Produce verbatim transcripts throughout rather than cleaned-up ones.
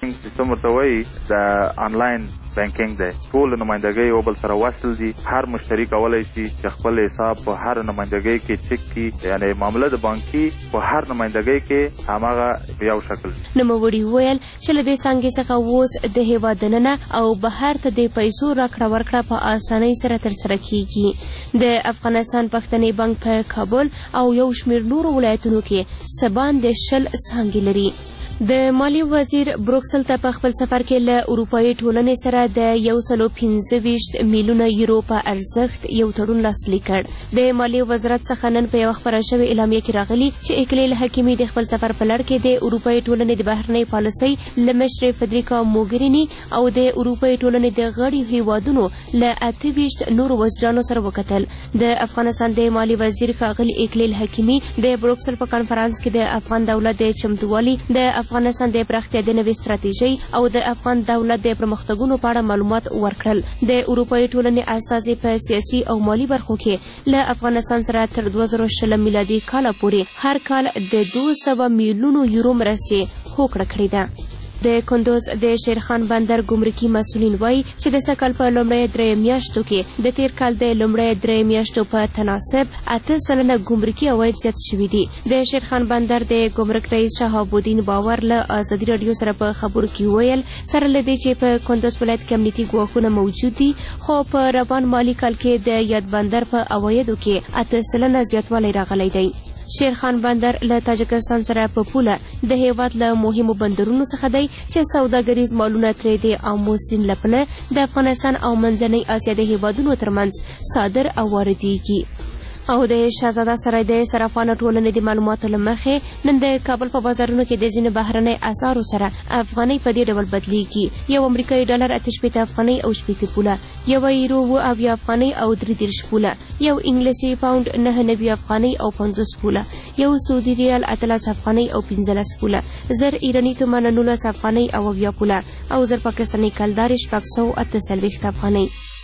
بانکینګ سیستم ورته وایي د آنلاین بانکینګ دی. ټول نمایندګۍ یو بل سره وصل دي. هر مشتری کولی شي چې خپل حساب په هر نمایندګۍ کې چک کړي، یعنې معامله د بانکي په هر نمایندګۍ کې هماغه یو شکل. نوموړي وویل چې له دې څانګې څخه اوس د هېواد دننه او بهر ته د پیسو راکړه ورکړه په اسانۍ سره ترسره کیږي. د افغانستان پښتني بانک په کابل او یو شمېر نورو ولایتونو کې څه باندې شل څانګې لري. د مالی وزیر بروکسل ته په خپل سفر کې له اروپایي ټولنې سره د یو سلو پنځه ویشت میلیونه یورو په ارزښت یو تړون لاسلیک کړ. د مالی وزارت څخه نن په یوه خپره شوې اعلامیه کې راغلي چې اکلیل حکیمي د خپل سفر په لړ کې د اروپایي ټولنې د بهرنۍ پالیسۍ له مشرې فدریکا موګریني او د اروپایي ټولنې د غړي هیوادونو له اته ویشت نورو وزیرانو سره وکتل. د افغانستان د مالی وزیر ښاغلي اکلیل حکیمي د بروکسل په کنفرانس کې د افغان دولت د چمتووالي، د افغانستان د پراختیا د نوې ستراتیژۍ او د افغان دولت د پرمختګونو په اړه معلومات ورکړل. د اروپایي ټولنې اساسي په سیاسي او مالي برخو کې له افغانستان سره تر دوه زره شلم میلادي کاله پورې هر کال د دوه سوه میلیونو یورو مرستې هوکړه کړې ده. د کندوز د شیرخان بندر ګمرکي مسؤلین وایي چې د سږ کال په لومړیو درې میاشتو کې د تیر کال د لومړیو درې میاشتو په تناسب اته سلنه ګمرکي عواید زیات شوي دي. د شیرخان بندر د ګمرک رئیس شهاب الدین باور له ازادي راډیو سره په خبرو کې ویل سره له دې چې په کندوز ولایت کې امنیتي ګواښونه موجود دي، خو په روان مالي کال کې د یاد بندر په عوایدو کې اته سلنه زیاتوالی راغلی دی. شیرخان بندر له تاجکستان سره په پوله د هیواد له مهمو بندرونو څخه دی چې سوداګریز مالونه ترې د آمو سیند له پله د افغانستان او منځنۍ اسیا د هیوادونو ترمنځ صادر او واردېږي. او د شهزاده سرای د صرافانو ټولنې د معلوماتو له مخې نن د کابل په بازارونو کې د ځینو بهرنۍ اسعارو سره افغانۍ په دې ډول بدلیږي. یو امریکایي ډالر اته شپېته افغانۍ او شپېته پوله، یوه یورو اوه اویا افغانۍ او درې دېرش پوله، یو انګلیسي پاونډ نهه نوي افغانۍ او پنځوس پوله، یو سعودي ریال اتلس افغانۍ او پنځلس پوله، زر ایراني تومن نولس افغانۍ او اویا پوله، او زر پاکستاني کلدار شپږ سوه اته څلوېښت افغانۍ.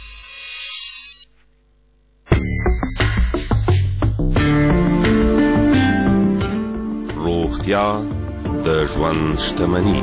روغتیا د ژوند شتمني.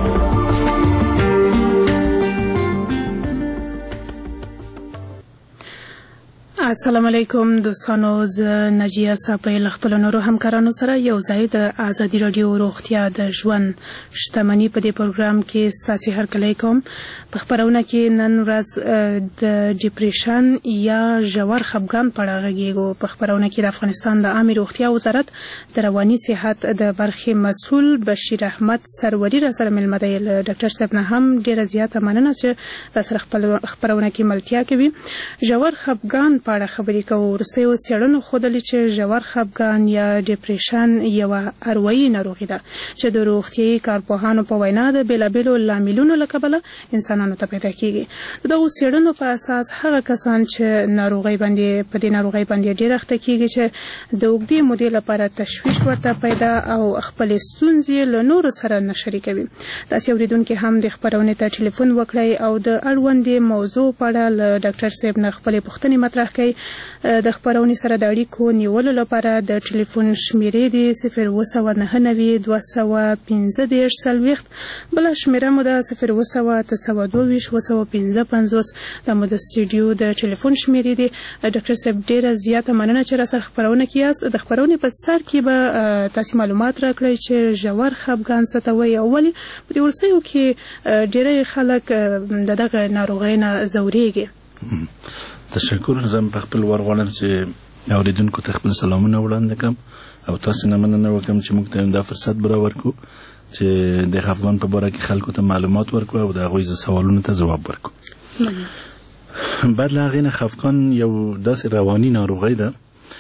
السلام علیکم دوستانو، زه نجیه صافی له خپلو نورو همکارانو سره یو ځای د ازادي راډیو روغتیا د ژوند شتمني په دې پروګرام کې ستاسې هرکلی کوم. په خپرونه کې نن ورځ د ډیپریشن یا ژور خفګان په اړه غږیږو. په خپرونه کې د افغانستان د عامې روغتیا وزارت د رواني صحت د برخې مسؤل بشیر احمد سروري را سره مېلمه دی. له ډاکټر صاحب نه هم ډېره زیاته مننه چې را سره خپل خپرونه کې ملتیا کوي. ژور خفګان په اړه خبرې کوو. وروستیو څېړنو ښودلې چې ژور خفګان یا ډیپریشن یوه اروایي ناروغي ده چې د روغتیایي کارپوهانو په وینا د بېلابېلو لاملونو له کبله انسانانو ته پیدا کېږي. د دغو څېړنو په اساس هغه کسان چې ناروغۍ باندې په دې ناروغۍ باندې ډېر اخته کېږي چې د اوږدې مودې لپاره تشویش ورته پیدا او خپلې ستونزې له نورو سره نه شریکوي. تاسې اورېدونکي هم د خپرونې ته ټلیفون وکړئ او د اړوندې موضوع په اړه له ډاکټر صاحب نه خپلې پوښتنې مطرح کړئ. د خپرونې سره د اړیکو نیولو لپاره د ټلیفون شمیرې دي صفر اوه سوه نهه نوي دوه سوه پنځه دېرش څلوېښت، بله شمیره مو ده صفر اوه سوه اته سوه دوه ویشت اوه سوه پنځه پنځوس. دا مو د سټوډیو د ټلیفون شمیرې دي. ډاکټر صاحب ډېره زیاته مننه چې را سره خپرونه کې یاست. د خپرونې په سر کې به تاسې معلومات راکړئ چې ژور خفګان څه ته وایي او ولې په دې وروستیو کې ډېری خلک د دغه ناروغۍ نه ځورېږي. تشکر. زه په خپل ور غواړم چې اورېدونکو ته خپل سلامونه وړاندې کړم او تاسې نه مننه وکړم چې موږ ته دا فرصت برابر کړو چې د خفګان په باره کې خلکو ته معلومات ورکړو او د هغوی سوالونو ته ځواب ورکړو. بعد له هغې نه خفګان یو داسې رواني ناروغۍ ده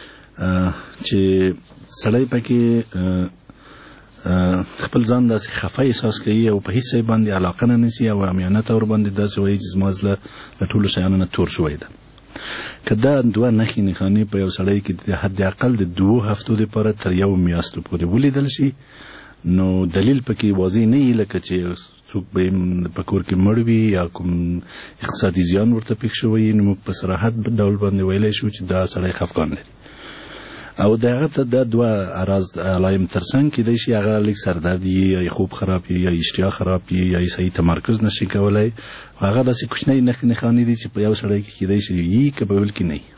چې سړی پکې خپل ځان داسې خفه احساس کوي او په هیڅ شی باندې علاقه نه نیسي او عامیانه طور باندې داسې وایي چې زما زړه له ټولو شیانو نه تور شوی ده. که دا دوه نښې نښانې په یو سړی کې د حد اقل د دوو هفتو دپاره تر یو میاشتو پورې ولیدل شي نو دلیل پکې واضح نه وي لکه چې څوک به په کور کې مړ وي یا کوم اقتصادي زیان ورته پېښ شوی نو موږ په صراحت ډول باندې ویلی شو چې دا سړی خفګان لري. او دغه ته د دوه اراز علایم ترڅنګ کېدای شي هغه لیک سردرد یا خوب خراب یا اشتها خراب یا صحیح تمرکز نشي کولای هغه داسې کوچنی نښې نښانې دي چې په یو سړی کې کېدای شي یي که په بل کې نه وي.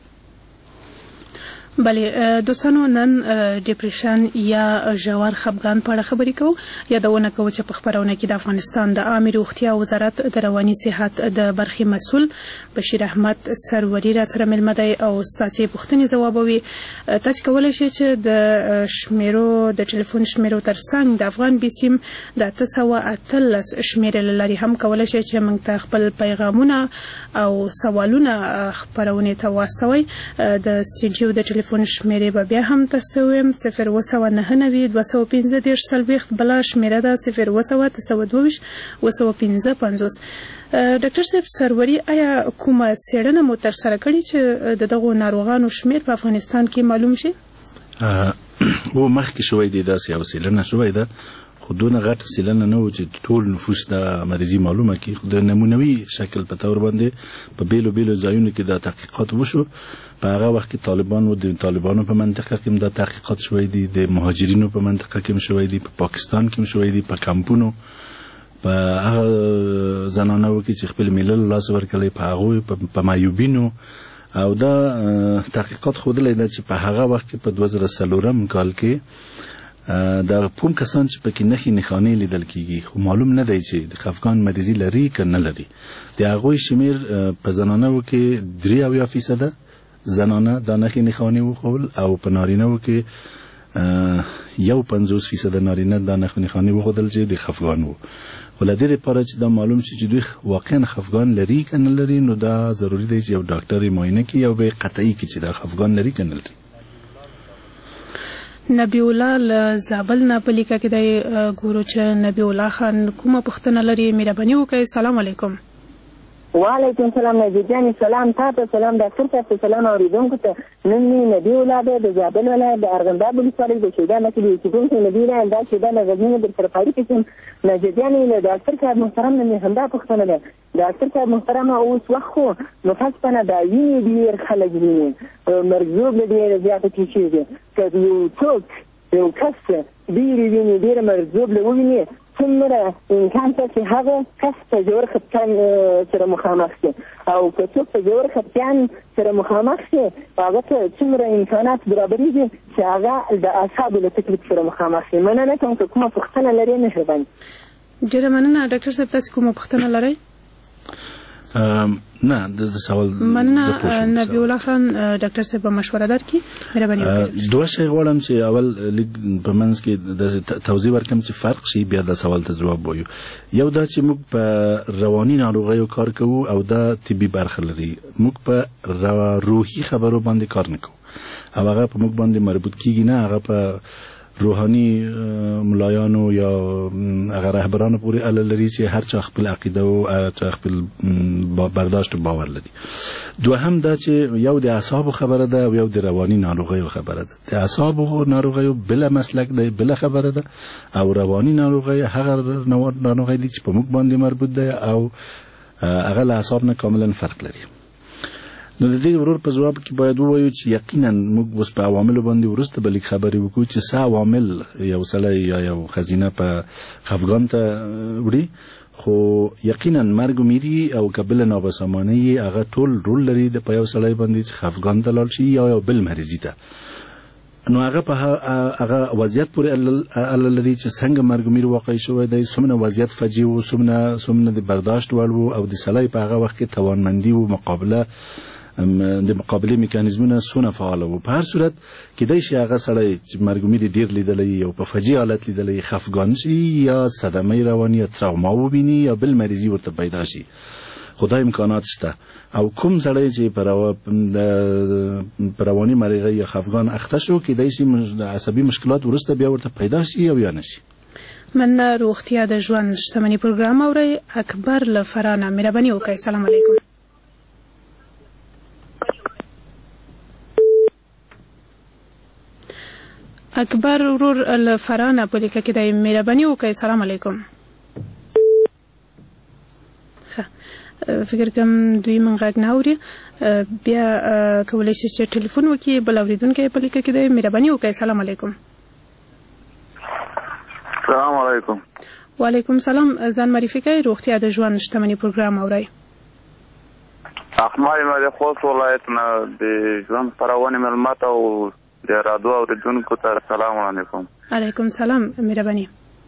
بله دوستانو نن ډیپریشن یا ژور خفګان په اړه خبرې کوو. یادونه کوو چې په خپرونه کې د افغانستان د عامه روغتیا وزارت د رواني صحت د برخې مسؤل بشیر احمد سروري را سره ملمه دی او ستاسو پوښتنې ځوابوي. تاسو کولی شئ چې د شمیرو د ټلیفون شمیرو ترڅنګ د افغان بیسیم د اته سوه اتلس شمیرې له لارې هم کولی شئ چې موږ ته خپل پیغامونه او سوالونه خپرونې ته واستوئ. د سټوډیو د ټلیفون شمیرې به بیا هم تاسو ویم صفر اووه سوه نهه نوي دوه سوه پنځه دېرش څلوېښت بله شمیره ده صفر اووه سوه اته سوه دوه ویشت اووه سوه پنځه پنځوس. ډاکټر صاحب سروري آیا کومه څېړنه مو ترسره کړې چې د دغو ناروغانو شمیر په افغانستان کې معلوم شي؟ و مخکې شوی دی داسې یو څېړنه شوی ده خو دونه غټه څېړنه نه و چې ټول نفوس د مریضي معلومه کړي خو د نمونوي شکل په طور باندې په بیلو بیلو ځایونو کې دا تحقیقات وشو. په هغه وخت کې طالبان و د طالبانو په منطقه کې دا تحقیقات شوی دي د مهاجرینو په منطقه کې شوی دي په پا پاکستان کې شوی دي په کمپونو په هغه زنانو کې چې خپل ملل لاس ورکړي په هغه په مایوبینو او دا تحقیقات ښودلې ده چې په هغه وخت کې په دوه زره څلورم کال کې دا کوم کسان چې پکې نښې نښانې لیدل کیږي خو معلوم نه دی چې د خفګان مریضي لري که نه لري. د هغوی شمیر په زنانو کې درې اویا فیصده زنانه دا نښې نښانې وښول او په نارینهو کې یو پنځوس فیصده نارینه دا نښې نښانې وښودل چې د خفګان وو. خو له دې دپاره چې دا معلوم شي چې دوی واقعا خفګان لري که نه لري نو دا ضروري دی چې یو ډاکټر یې معاینه کړي او به یې قطعي کړي چې دا خفګان لري که نه لري. نبی الله له زابل نه په لیکه کې دی ګورو چې نبی الله خان کومه پوښتنه لري مهرباني وکړئ. سلام علیکم. وعلیکم سلام نجیب جان سلام تاسو سلام ډاکټر صاحب سلام اوریدونکو ته. نن مې نبی الله د زابل ولایت د ارغنداب ولسوالۍ د شیدا نه کې اوسېدونکی نبی الله دا شیدا له غزني در سره اړیکې کوم. نجیب جان له ډاکټر صاحب محترم نه مې همدا پوښتنه ده. ډاکټر صاحب محترم اوس وخت خو مفصله دا ویني ډېر خلک ویني مرګ له ډېر زیاته کېږي که یو څوک یو کس ډېرې ویني ډېر مرګ له وویني څومره امکان شته چې هغه کس په ژور خفګان سره مخامخ شي او که څوک په ژور خفګان سره مخامخ شي هغه ته څومره امکانات برابرېږي چې هغه د اعصابو له تکلیف سره مخامخ شي. مننه کوم که کومه پوښتنه لرئ مهرباني. ډېره مننه ډاکټر صاحب تاسو کومه پوښتنه لرئ؟ نه د سوال مننه نبی الله خان ډاکټر صاحب مشوره درکړي مهرباني وکړئ. دوه شی غواړم چې اول په منځ کې د توضیح ورکړم چې فرق شي بیا د سوال ته ځواب وایو. یو دا چې موږ په رواني ناروغیو کار کوو او دا طبي برخه لري. موږ په روحي خبرو باندې کار نه کوو او هغه په موږ باندې مربوط کیږي نه هغه په روحاني ملایانو یا هغه رهبرانو پورې اړه لري چې هر چا خپل عقیده او هر چا خپل برداشت او باور لري. دوهم دا چې یو د اعصابو خبره ده او یو د رواني ناروغیو خبره ده. د اعصابو ناروغیو بل مسلک دی بل خبره ده او رواني ناروغي هغه ناروغي دي چې په موږ باندې مربوط ده او هغه له اعصاب نه کاملا فرق لري. نو د دې ورور په جواب کې باید ووایو چې یقینا موږ اوس په عواملو باندې ورسته بلې خبرې وکړو چې څه عوامل یو سړی یا یو خزینه په خفګان ته وړي خو یقینا مرګ میری او قبل نابسامانی هغه ټول رول لري د په یو سړی باندې چې خفګان ته لاړ شي یا یو بل مریضي ته. نو هغه په هغه وضعیت پورې اړه لري چې څنګه مرګ میر واقع شوی دی څومره وضعیت فجیع و څومره څومره د برداشت وړ و او د سړی په هغه وخت کې توانمندي و مقابله د مقابله میکانیزمونه څونه فعال وو. په هر صورت کېدای شي هغه سړی چې مرګ میر ډیر لیدلی او په فجیع حالت لیدلی خفګان شي یا صدمه رواني یا تراوما وویني یا بل مریضي ورته پیدا شي. خدای امکانات شته او کوم سړی چې پر رواني مرغۍ یا خفګان اخته شو کېدای شي عصبي مشکلات ورسته بیا ورته پیدا شي او یا نشي. من روغتیا د ژوند شتمني پروګرام اوري. اکبر له فرانه مهرباني وکړئ. سلام علیکم. اکبر ورور له فرانه په لیکه کې د مهرباني وکړئ. سلام علیکم. فکر کوم دوی من غږ نه اوري بیا کولی شي چې ټلیفون وکړي بل اورېدونکی په لیکه کې دی مهرباني وکړئ السلام علیکم السلام علیکم وعلیکم سلام ځان معرفي کړئ روغتیا د ژوند شتمني پروګرام اورئ احمد مې د خوست ولایت نه د ژوند خپرونې مېلمه ته او د رادیو اورېدونکو ته السلام علیکم علیکم سلام مهرباني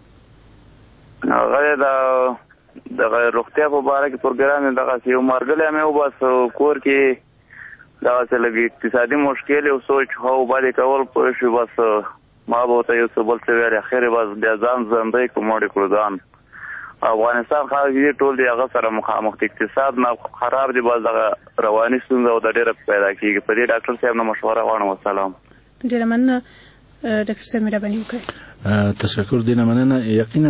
هغه د دغه روغتیا په باره کې پروګرام دغه یو مرګلی مې وبس کور کې دغسې لږ اقتصادي مشکل او سوچ خو باندې کول پوه شو بس ما به ورته یو څه بل څه ویل اخر بس بیا ځان ژوندی کړو مړ کړو ځان افغانستان خلک دې ټول د هغه سره مخامخ د اقتصاد نه خراب دي بس دغه رواني ستونزه او د ډېره پیدا کېږي په دې ډاکټر صاحب نه مشوره غواړم والسلام ډېره مننه ډاکټر صاحب مهرباني وکړئ تشکر دینه مننه یقینا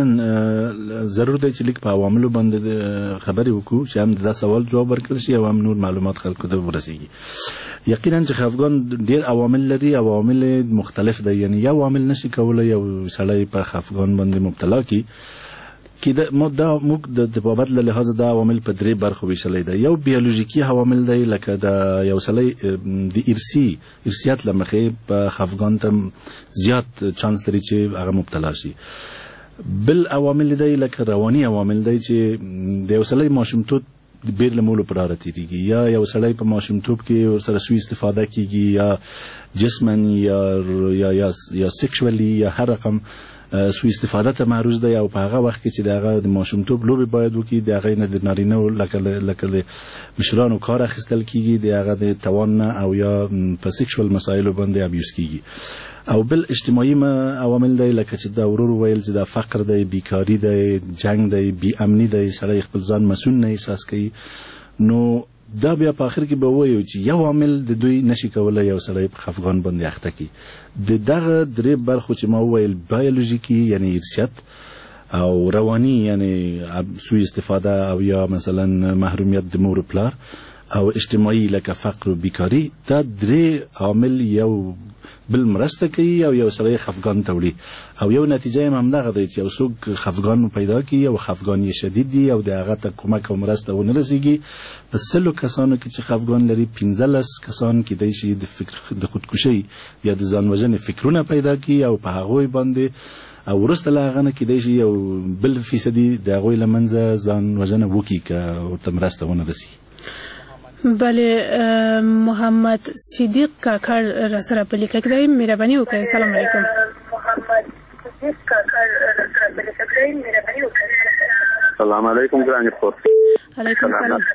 ضرور دی چې لیک په عواملو باندې خبرې وکړو چې هم دا سوال جواب ورکړل شي او هم نور معلومات خلکو ته ورسیږي یقینا چې خفګان ډیر عوامل لري عوامل مختلف دي یعنی یو عامل نشي کولای یو سړی په خفګان باندې مبتلا کی کله مو دا موږ د طبابت له لحاظ دا عوامل په درې برخو ویشلای دي یو بیولوژیکي عوامل دي لکه دا یو سړی د ارسی ارسیات لمخې په خفګان ته زیات چانس لري چې هغه مبتلا شي بل عوامل دي لکه رواني عوامل دي چې د یو سړی ماشومتوب بیر له مولو پر راتېږي یا یو سړی په ماشومتوب کې ورسره سوء استفاده کیږي یا جسمانی یا یا یا یا سیکشوالي یا هر رقم سوء استفاده ته معرض دی او په هغه وخت کې چې دغه د ماشومتوب لوبې باید وکړي د هغې نه د نارینه لکه لکه د مشرانو کار اخیستل کیږي د هغه د توان نه او یا په سیکشوال مسایلو باندې ابیوز کیږي او بل اجتماعي عوامل دی لکه چې دا ورور ویل چې دا فقر دی بیکاری دی جنگ دی بی امنی دی سړی خپل ځان مسؤل نه احساس کوي نو دا بیا په اخر کې به وایو چې یو عامل د دوی نشي کولای یو سړی په خفګان باندې اخته کړي د دغه درې برخو چې ما وویل بیولوژیکي یعنی ارثیت او رواني یعنی سوء استفاده او یا مثلا محرومیت د مور پلار او اجتماعي لکه فقر و بیکاری دا درې عامل یو بل مرسته کوي او یو سړی خفګان ته وړي او یو نتیجه هم همدغه دی چې یو څوک خفګان پیدا کوي او خفګان یې شدید دی او د هغه ته کومک او مرسته ونه رسیږي په سلو کسانو کې چې خفګان لري پنځلس کسان کېدای شي د فکر د خودکشي یا د ځان وژنې فکرونه پیدا کوي او په هغوی باندې او وروسته له هغه نه کېدای شي یو بل فیصدي د هغوی له منځه ځان وژنه وکړي که ورته مرسته ونه رسي بله محمد صدیق کاکړ را سره په لیکه کې دی مهرباني وکړئ السلام علیکم محمد صدیق کاکړ را سره په لیکه کې دی مهرباني وکړئ السلام علیکم ګرانې خور علیکم السلام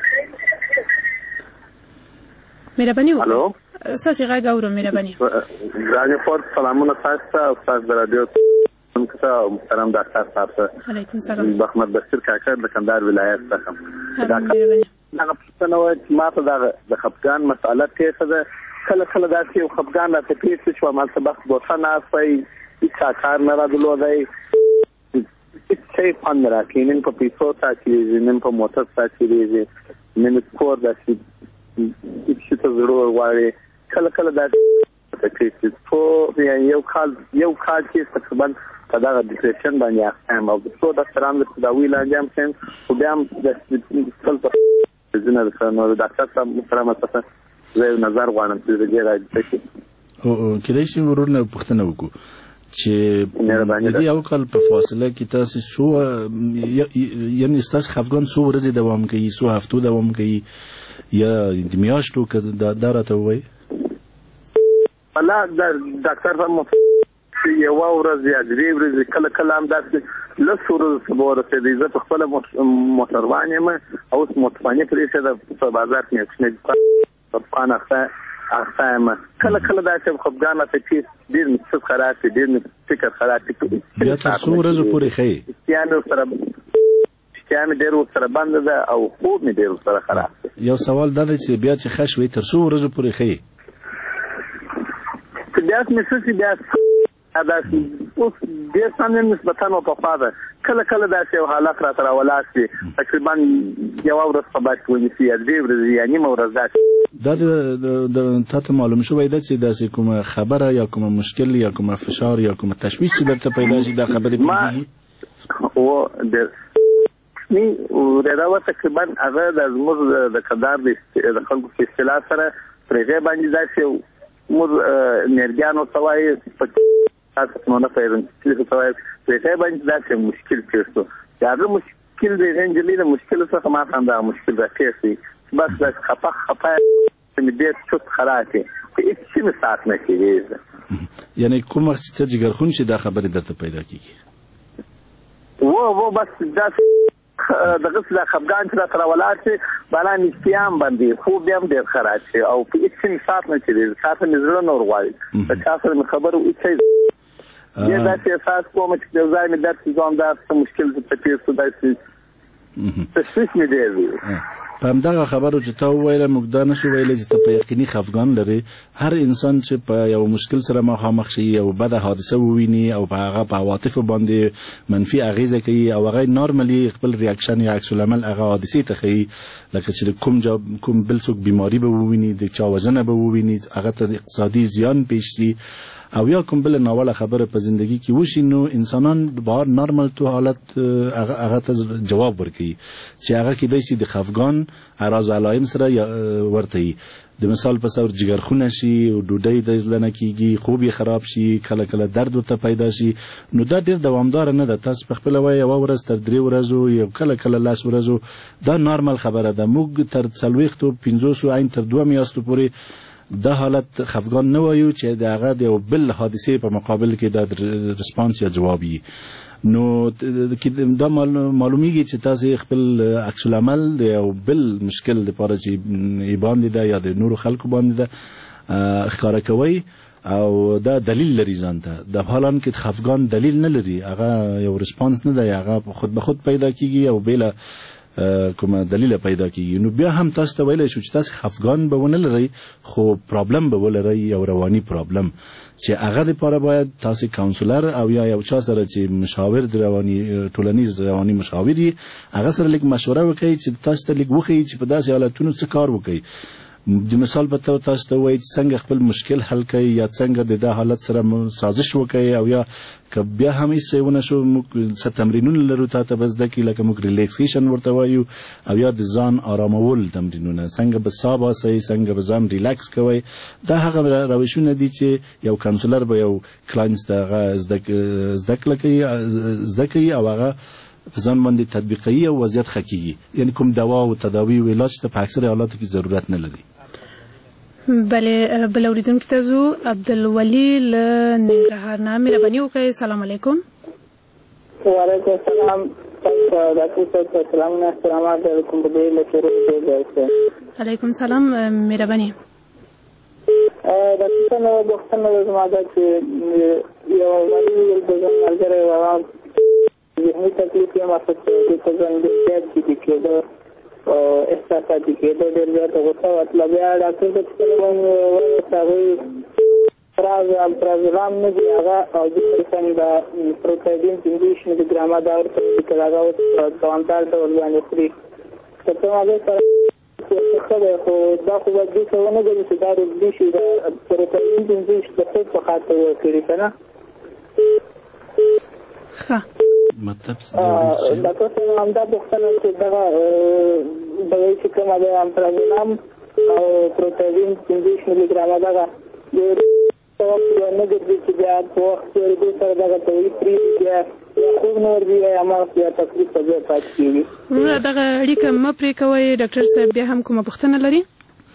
مهرباني وکړئ الو ستاسې غږ اورو مهرباني ګرانې خور سلامونه تاسو ته او تاسو د رادیو څخه محترم ډاکټر صاحب ته علیکم السلام محمد بشیر کاکړ د کندهار ولایت څخه مهرباني هغه پوښتنه وه چې ما ته د خفګان مسأله کیسه ده کله کله داسې یو خفګان راته پېښ شو همالته بس بوسه ناستی هېڅ کار نه رادلودی هېڅ شی خوند نه راکوي نن په پیسو تاثیرېږي نن په موټر تاثیرېږي نن کور داسې هېڅ شي ته زړه غواړي کله کله داسې پېښ شي څو یو کال یو کال کې تقریبا په دغه ډپریشن باندې اخته یم او د څو ډاکټرانو د تداوي لاندې هم کیم خو بیا هم خپل زنه نو د ډاکټر صاحب محترمه څخه زه یو نظر غواړم چې د دې راځي او کېدای شي ورور نه پوښتنه وکړو چې د دې یو کال په فاصله کې تاسو سو یعنی تاسو خفګان سو ورځې دوام کوي سو هفتو دوام کوي یا د میاشتو کې دا راته وایي الله ډاکټر صاحب یو ورځ یا درې ورځې کله کله هم داسې لس ورځې څخه ورسېدی زه په خپله موټروان یم او اوس موټرواني پرېښې ده په بازار کې کوچنی دکان اخته یم کله کله داسې خفګان راته چې ډېر مې څه خراب شي ډېر مې فکر خراب شي بیا تر څو ورځو پورې ښیي اشتها مې ورسره اشتها مې ډېر ورسره بنده ده او خوب مې ډېر ورسره خراب دی یو سوال دا دی چې بیا چې ښه شوې تر څو ورځو پورې ښیي که بیا مې څه شي بیا داسې اوس ډېر سم نسبتا پخوا ده کله کله داسې یو حالت راته راولاړ شي تقریبا یوه ورځ په بعد کې ونیسي یا درې ورځې یا نیمه ورځ داسې دا د تا ته معلوم شوی ده چې داسې کومه خبره یا کومه مشکل یا کومه فشار یا کومه تشویش چې درته پیدا شي دا خبرې پوهېږي او رسمي ورېدا و تقریبا هغه د زموږ د کندهار د خلکو په اصطلاح سره پر هغې باندې داسې موږ نیرګیان ورته وایي په تاسو نو نه پوهېږم چې څه وایي پر هغې باندې داسې مشکل تېر شو چې هغه مشکل د هغې نجلۍ د مشکل څخه ما ته همدغه مشکل راپېښ شي بس داسې خفه خفه چې مې ډېر چوت خراب کړي په هېڅ شي مې ساعت نه کېږي یعنې کوم وخت چې ته جګرخون شي دا خبرې درته پیدا کېږي و و بس داسې دغه څه دا خفګان چې راته راولاړ شي بالا نږدې هم باندې خوب بیا هم ډېر خراب شي او په هېڅ شي مې ساعت نه کېږي ساعت مې زړه نه ورغواړي د چا سره مې خبره هېڅ بیا داسې احساس کوم چې یو ځای مې داسې دوامدار څه مشکل ته تېر شو داسې تشویش مې ډېر وي په همدغه خبرو چې تا وویله موږ دا نشو ویلی چې ته په یقیني خفګان لرې هر انسان چې په یو مشکل سره مخامخ شي یو بده حادثه وویني او په هغه په عواطفو باندې منفي اغیزه کوي او هغه نارملي خپل ریاکشن یا عکس العمل هغه حادثې ته ښیي لکه چې کوم کوم بل څوک بیماري به وویني د چا وژنه به وویني هغه ته اقتصادي زیان پیښ شي او یا کوم بل ناوړه خبره په زندگی کې وشي نو انسانان بهر نارمل تو حالت هغه ته جواب ورکوي چې هغه کېدای شي د خفګان اعراض او علائم سره ورته وي د مثال په څور جګرخونه شي او ډوډۍ د زله نه کېږي خوب یې خراب شي کله کله درد ورته پیدا شي نو دا ډېر دوامداره نه ده تاسو په خپله وایي یوه ورځ تر درې ورځو یو کله کله لس ورځو دا نارمل خبره ده موږ تر څلوېښتو پنځوسو عین تر دوه میاشتو پورې دا حالت خفګان نه وایو چې د هغه د یو بل حادثې په مقابل کې دا رسپانس یا جواب وي نو دا معلومیږي چې تاسو خپل عکس العمل د یو بل مشکل لپاره چې باندې ده یا د نورو خلکو باندې ده ښکاره کوئ او دا دلیل لري ځان ته د حالان کې خفګان دلیل نه لري هغه یو رسپانس نه دی هغه خود به خود پیدا کیږي او بله کومه دلیل پیدا کیږي نو بیا هم تاسو ته ویلی شو چې تاسو خفګان به ونه لرئ خو پرابلم به ولرئ یو رواني پرابلم چې هغه دپاره باید تاسو کاونسلر او یا یو چا سره چې مشاور د رواني ټولنیز رواني مشاور یې هغه سره لږ مشوره وکړئ چې تاسو ته لږ وښیي چې په داسې حالتونو څه کار وکړئ د مثال په توګه تاسو ته وایي چې څنګه خپل مشکل حل کړئ یا څنګه د دا حالت سره سازش وکړئ او یا که بیا هم هېڅ ونه شو موږ څه تمرینونه لرو تا ته به زده کړي لکه موږ ریلیکسیشن ورته وایو او یا د ځان آرامول تمرینونه څنګه به ساه باسئ څنګه به ځان ریلیکس کوئ دا هغه روشونه دي چې یو کاونسلر به یو کلاینټس ته هغه زده کړه کوي زده کوي او هغه په ځان باندې تطبیقوي او وضعیت ښه کېږي یعنې کوم دوا او تداوي او علاج ته په اکثره حالاتو کې ضرورت نه لري بله بل اوریدونکي ته ځو عبدالولي له ننګرهار نه مهرباني وکړئ سلام علیکم وعلیکم السلام تاسو ډاکټر صاحب سلامونه سلامات علیکم په دې له شروع علیکم سلام مهرباني ډاکټر صاحب نو بوختنه زما ده چې یو وایي د ځان ملګری روان ذهني تکلیف یې محسوس کوي چې ځان د سیاد کې کېده او احساساتي کېده ډېر زیاته غوسه وتله بیا ډاکټر ته چې هغوی پراز پرازرام نه دي هغه او د پرسن د پروټاډین پنځوس ملي ګرامه دا ورته لیکل هغه اوس دوامدار ډول باندې خوري که څه هغې سره ښه دی خو دا خو باید دې څه ونه ګڼي چې دا روږدي شي د پروټاډین پنځوس د خوب په خاطر ورکړي که نه ښه مطلب ډاکټر صاحب همدا پوښتنه چې دغه دوايي چې کومه ده امپرازولام او پروټاډین پنځوس ملي ګرامه دغه د نه ګرځي چې بیا په وخت پورې دوی سره دغه دوايي پرېږدي بیا یا خوب نه ورځي یا هماغه بیا تکلیف په ځای پاتې کېږي وروره دغه اړیکه مه پرې کوئ ډاکټر صاحب بیا هم کومه پوښتنه لري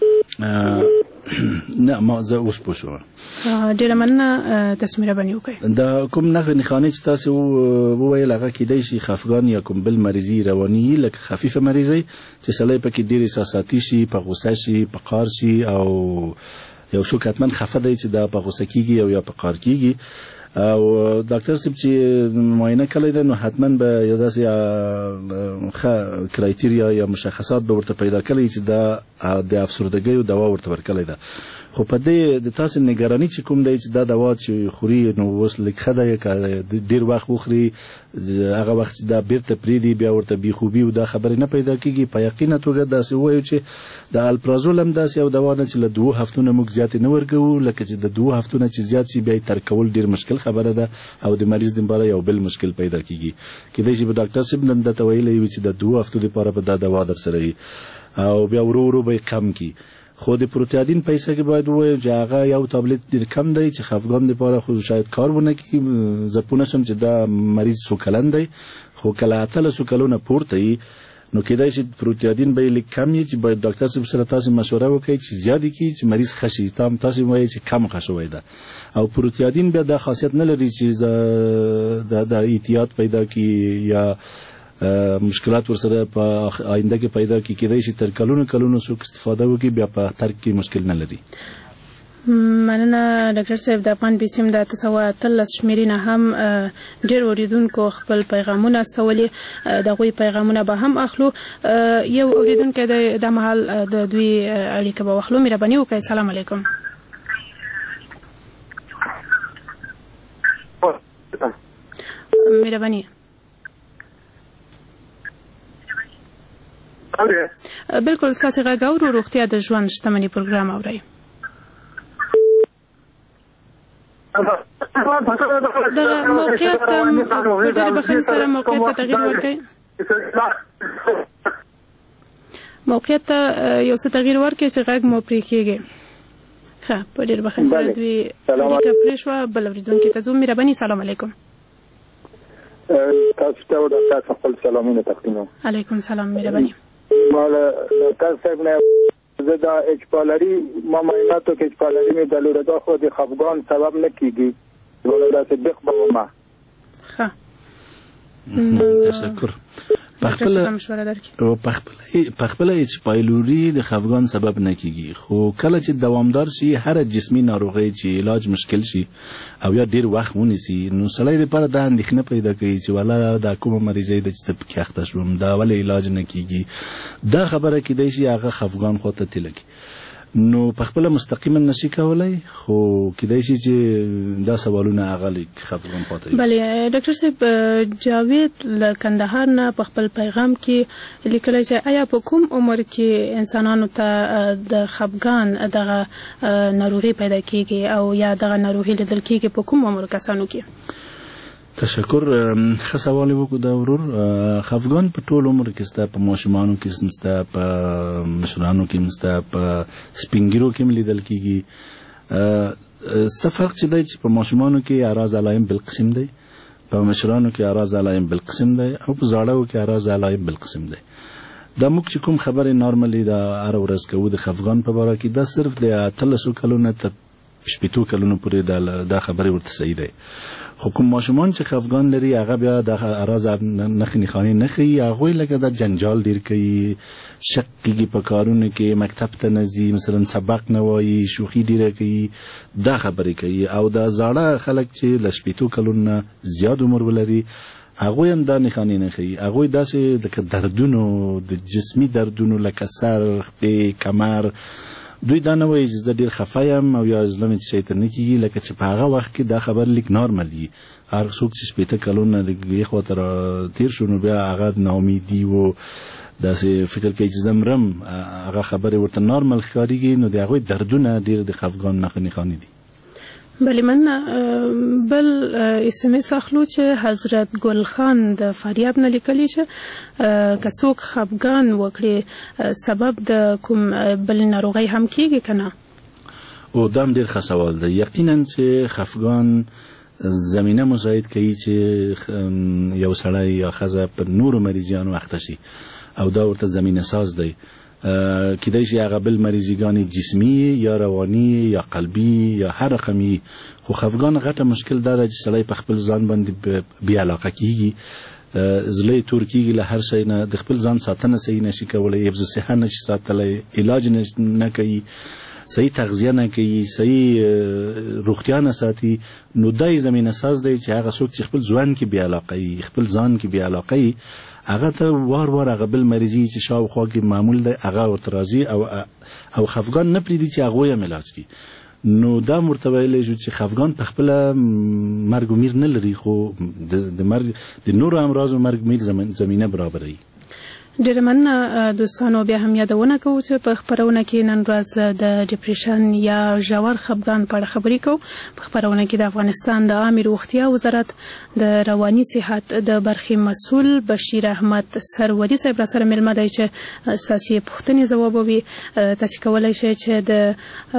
نه ما زه اوس پوه شوم ډېره مننه تاسو مهرباني وکړئ دا کوم نښې نښانې چې تاسو وویل هغه کیدای شي خفګان یا کوم بل مریضي رواني لکه خفیفه مریضي چې سړی پکې ډېر احساساتي شي په غوسه شي په قهر شي او یو څوک حتما خفه دی چې دا په غوسه کېږي او یا په قهر کېږي او ډاکټر صاحب چې معاینه کړی دی نو حتما به یو داسې ښه کرایټیریا یا مشخصات به ورته پیدا کړی چې دا د افسردګۍ دوا ورته ورکړی ده خو په دې د تاسو نگرانی چې کوم دی چې دا دوا چې خوري نو اوس لږ ښه دی که ډېر وخت وخوري هغه وخت چې دا بیرته پرېږدي بیا ورته بېخوبي او دا خبرې نه پیدا کېږي. په یقینه توګه داسې ووایو چې د الپرازول هم داسې یو دوا ده چې له دوو هفتونه موږ زیاتې نه ورکوو، لکه چې د دوو هفتونه چې زیات شي بیا یې ترک کول ډېر مشکل خبره ده او د مریض دپاره یو بل مشکل پیدا کېږي. کېدای شي به ډاکټر صاحب نن درته ویلی وي چې د دوو هفتو دپاره به دا دوا در سره وي او بیا ورو ورو به یې کم کړي. خو د پروتیادین پیسه کې باید ووایو چې هغه یو تابلیت ډېر کم دی چې خفګان دپاره خو شاید کار ونه کړي. زه پوه نه شم چې دا مریض څو کلن دی، خو که له اتلسو کلونه پورته وي نو کېدای شي پروتیادین به یې لږ کم وي چې باید ډاکټر صاحب سره تاسې مشوره وکړئ چې زیات یې کړي چې مریض ښه شي. تا هم تاسې وایئ چې کم ښه شوی ده او پروتیادین بیا دا خاصیت نه لري چې د احتیاط پیدا کړي یا مشکلات ورسره په آینده کې پیدا کړي. کېدای شي تر کلونو کلونو څوک استفاده وکړي بیا په ترک کې مشکل نه لري. مننه ډاکټر صاحب. د افغان بیسیم د اته سوه اتلس شمېرې نه هم ډېر اورېدونکو خپل پیغامونه استولي، د هغوی پیغامونه به هم اخلو. یو اورېدونکی دی دا مهال د دوی اړیکه به واخلو. مهرباني وکړئ. سلام علیکم. مهرباني. بالکل ستاسې غږ اورو. روغتیا د ژوند شتمني پروګرام اورئ. دغه موقعیت په ډېرې بخښنې سره موقعیت ته تغییر ورکړئ. موقعیت ته یو څه تغییر ورکړئ چې غږ مو پرې کېږي. ښه، په ډېرې بخښنې سره دوی اړیکه پرې شوه. بل اورېدونکي ته ځو. مهرباني. سلام علیکم. تاسو ته د تاسو خپل سلامونه تقدیموم. علیکم سلام. مهرباني. مال ډاکټر صاحب نه زه دا اچپالري ما معایناتو کې اچپالري مې درلوده، دا خو د خفګان سبب نه کېږي، ولې داسې بېخ به ومه. ښه، تشکر. پخپله اچپایلوري د خفګان سبب نه کېږي، خو کله چې دوامدار شي هر جسمي ناروغۍ چې علاج مشکل شي او یا ډېر وخت ونیسي نو سړی دپاره دا اندېښنه پیدا کوي چې والا دا کومه مریضۍ ده چې زه پکې اخته شوم، دا ولې علاج نه کېږي. دا خبره کېدای شي هغه خفګان خواته تله کړي. نو پخپله مستقیما نشي کولی، خو کېدای شي چې دا سوالونه هغه لیک خفګان خواته. بله ډاکټر صاحب، جاوید له کندهار نه په خپل پیغام کې لیکلی چې آیا په کوم عمر کې انسانانو ته د خفګان دغه ناروغي پیدا کېږي او یا دغه ناروغي لیدل کېږي په کوم عمر کسانو کې؟ تشکر. ښه سوال وکړو دا ورور. خفګان په ټول عمر کې سته، په ماشومانو کې سته، په مشرانو کې سته، په سپینګیرو کې هم لیدل کېږي. څه فرق چې دی چې په ماشومانو کې اعراض علایم بالقسم دی، په مشرانو کې اعراض علایم بالقسم دی او په زاړهو کې اعراض علایم بالقسم دی. دا موږ چې کوم خبرې نارملي دا هره ورځ کوو د خفګان په باره کې، دا صرف د اتلسو کلونو تر شپېتو کلونو پورې دا خبرې ورته صحیح دی. خو کوم ماشومان چې خفګان لري هغه بیا د اعراض نښې نښانې نه ښیي. هغوی لکه د جنجال ډېر کوي، شک کېږي په کارونو کې، مکتب ته نه ځي، مثلا سبق نه وایي، شوخي ډېره کوي، دا خبرې کوي. او د زاړه خلک چې له شپېتو کلونو نه زیات عمر ولري هغوی هم دا نښانې نه ښیي. هغوی داسې لکه دردونو، د جسمي دردونو لکه سر، خپې، کمر، دوی دا نه وایي چې زه ډېر خفه یم او یا زړه مې چې شی ته نه کېږي، لکه چې په هغه وخت کې دا خبر لیک نارمل وي. هر څوک چې شپېته کلونه یې خواته را تېر شو نو بیا هغه ناامیدي و داسې فکر کوي چې زه مرم، هغه خبرې ورته نارمل ښکارېږي. نو د هغوی دردونه ډېر د خفګان نښې نښانې دي. بله مننه. بل اس ام اس اخلو چې حضرت ګل خان د فاریاب نه لیکلي چې که څوک خفګان وکړي سبب د کوم بل ناروغۍ هم کېږي که نه؟ او دا هم ډېر ښه سوال دی. یقینا چې خفګان زمینه مساعد کوي چې یو سړی یا ښځه په نورو مریضیانو اخته شي او دا ورته زمینه ساز دی. کېدای شي هغه بل مریضیګانې جسمي یا رواني یا قلبي یا هر رقمي. خو خفګان غټه مشکل دا ده چې سړی په خپل ځان باندې بې علاقه کېږي، زړه یې تور کېږي له هر شی نه، د خپل ځان ساتنه صحیح نشي کولی، حفظ صحه نشي ساتلی، علاج نه کوي، صحیح تغذیه نه کوي، صحیح روغتیا نه ساتي. نو دا یې زمینه ساز دی چې هغه څوک چې خپل ځوان کې بې علاقه وي، خپل ځان کې بې علاقه وي، هغه ته وار وار هغه بل مریضي چې شاوخوا کې معمول دی هغه ورته راځي او او خفګان نه پرېږدي چې هغوی هم علاج کړي. نو دا مرته ویلی شو چې خفګان په خپله مرګ و میر نه لري، خو د مرګ د نورو امراضو مرګ میر زمینه برابروي. ډېره مننه دوستانو. بیا هم یادونه کوو چې په خپرونه کې نن ورځ د ډپریشن یا ژور خفګان په اړه خبرې کوو. په خپرونه کې د افغانستان د عامې روغتیا وزارت د رواني صحت د برخې مسؤل بشیر احمد سروري صاحب را سره مېلمه دی چې ستاسې پوښتنې ځوابوي. تاسې کولی شئ چې د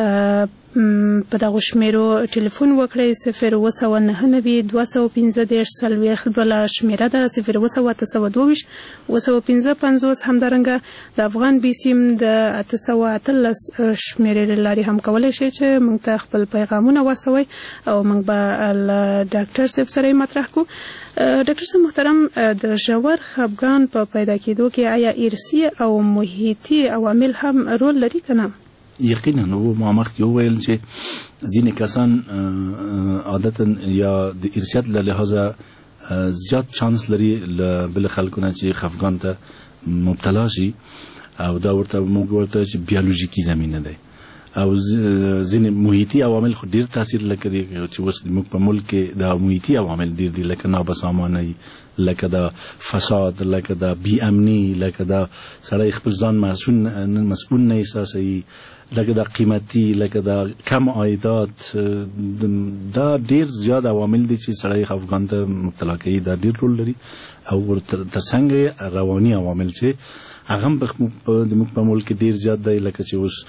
په دغو شمیرو ټلیفون وکړئ. صفر اوه سوه نهه نوي دوه سوه پنځه دېرش څلوېښت بله شمیره ده، صفر اوه سوه اته سوه دوه ویشت اوه سوه پنځه پنځوس. همدارنګه د افغان بي سیم د اته سوه اتلس شمیرې له لارې هم کولی شئ چې موږ ته خپل پیغامونه واستوئ او موږ به له ډاکټر صاحب سره یې مطرح کړو. ډاکټر صاحب محترم، د ژور خفګان په پیدا کېدو کې آیا ارثي او محیطي عوامل هم رول لري که نه؟ یقینا. نو ما مخکې وویل چې ځینې کسان عادتا یا د ارثیت له لحاظه زیات چانس لري له بل خلکو نه چې خفګان ته مبتلا شي، او دا ورته موږ ورته چې بیولوژیکي زمینه دی. او ځینې محیطي عوامل خو ډېر تاثیر لري چې اوس موږ په ملک کې د محیطي عوامل ډېر دي، لکه نابساماني، لکه د فساد، لکه د بی امني، لکه د سړی خپل ځان مسؤل نه احساسوي، لکه د قیمتي، لکه د کم عایدات. دا ډېر زیات عوامل دي چې سړی خفګان ته مبتلا کوي. دا ډېر رول لري. او ترڅنګ رواني عوامل چې هغه هم زموږ په ملک کې ډېر زیات دی، لکه چې اوس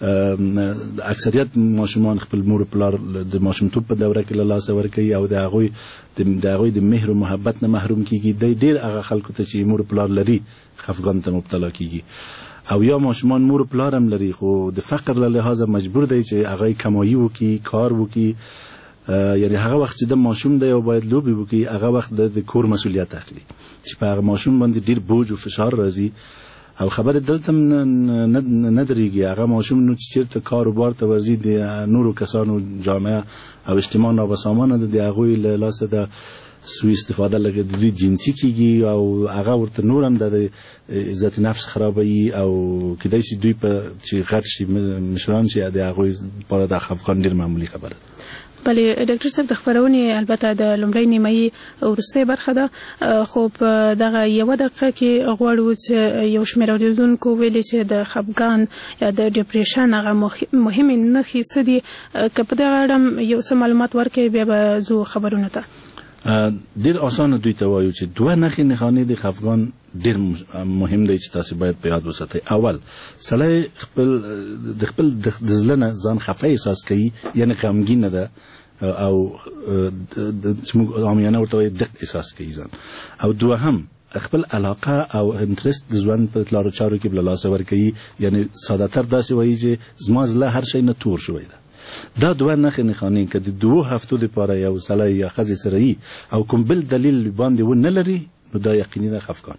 اکثریت ماشومان خپل مور پلار د ماشومتوب په دوره کې له لاسه ورکوي او د هغوی د هغوی د مهر او محبت نه محروم کیږي. دی ډېر هغه خلکو ته چې مور پلار لري خفګان ته مبتلا کیږي. او یا ماشومان مور پلار هم لري خو د فقر له لحاظه مجبور دی چې هغه کمایي وکړي، کار وکړي. یعنی هغه وخت چې د ماشوم دی او باید لوبې وکړي، هغه وخت د کور مسؤلیت اخلي چې په هغه ماشوم باندې ډېر بوج او فشار راځي. او خبر دلته نه درېږي. هغه ماشوم نو چې چېرته کار و بار ته ورځي، د نورو کسانو جامعه او اجتماع نابسامانه ده، د هغوی له لاسه د سوء استفاده لکه د دوی جنسي کېږي او هغه ورته نور هم د عزت نفس خرابوي. او کیدای شي دوی په چې غټ شي مشران شي د هغوی لپاره د خفګان ډېر معمولي خبره ده. بلې ډاکټر صاحب، د خپرونې البته د لومړۍ نیمایي وروستۍ برخه ده، خو په دغه یوه دقیقه کې غواړو چې یو شمېر اورېدونکو ویلي چې د خفګان یا د ډپریشن هغه مهمې نښې څه دي. که په دغه اړه یو څه معلومات ورکړئ بیا به ځو خبرونو ته. ډېر اسانه دوی ته وایو چې دوه نښې نښانې د خفګان ډېر مهم دی چې تاسو باید په یاد وساتئ. اول، سړی خپل د خپل د زړه نه ځان خفه احساس کوي، یعنې غمګینه ده او چې موږ عامیانه ورته وایو دق احساس کوي ځان. او دوهم، خپل علاقه او انټرست د ژوند په لارو چارو کې له لاسه ورکوي، یعنې ساده‌تر داسې وایي چې زما زړه هر شی نه تور شوی ده. دا دوه نښې نښانې که د دوو هفتو لپاره یو سړی یا ښځې سره وي او کوم بل دلیل باندې ونه لري، نو دا یقیني ده خفګان.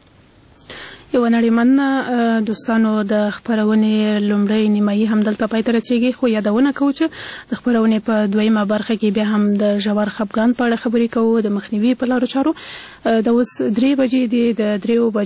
یو نړیمنه دوستانو، د خپرونې لومړۍ نیمایي هم دلته پای ته رسیږي، خو یادونه کوو چې د خپرونې په دویمه برخه کې بیا هم د ژور خفګان په اړه خبرې کوو، د مخنیوي په لارو چارو. د اوس درې بجې دي، د دریو